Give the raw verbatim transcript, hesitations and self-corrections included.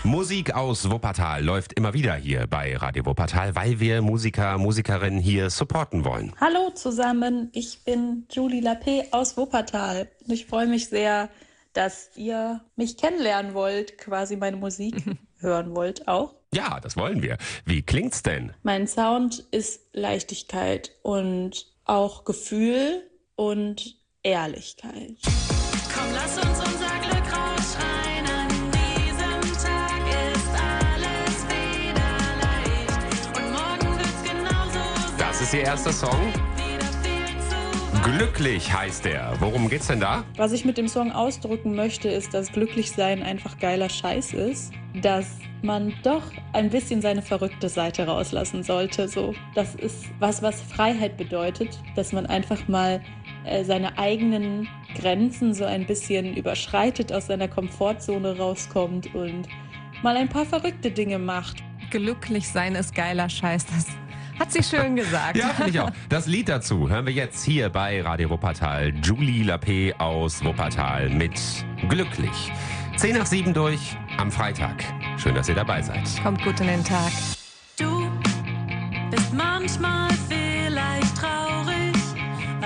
Musik aus Wuppertal läuft immer wieder hier bei Radio Wuppertal, weil wir Musiker, Musikerinnen hier supporten wollen. Hallo zusammen, ich bin Julie Lapé aus Wuppertal. Und ich freue mich sehr, dass ihr mich kennenlernen wollt, quasi meine Musik hören wollt auch. Ja, das wollen wir. Wie klingt's denn? Mein Sound ist Leichtigkeit und auch Gefühl und Ehrlichkeit. Komm, lass uns unser Glück rausschreien. An diesem Tag ist alles wieder leicht. Und morgen wird's genauso sein. Das ist Ihr erster Song? Wieder viel zu weit. Glücklich heißt er. Worum geht's denn da? Was ich mit dem Song ausdrücken möchte, ist, dass Glücklichsein einfach geiler Scheiß ist. Dass man doch ein bisschen seine verrückte Seite rauslassen sollte. So, das ist was, was Freiheit bedeutet, dass man einfach mal äh, seine eigenen Grenzen so ein bisschen überschreitet, aus seiner Komfortzone rauskommt und mal ein paar verrückte Dinge macht. Glücklich sein ist geiler Scheiß. Das hat sie schön gesagt. Ja, finde ich auch. Das Lied dazu hören wir jetzt hier bei Radio Wuppertal. Julie Lapé aus Wuppertal mit Glücklich. Zehn nach sieben durch am Freitag. Schön, dass ihr dabei seid. Kommt gut in den Tag. Du bist manchmal viel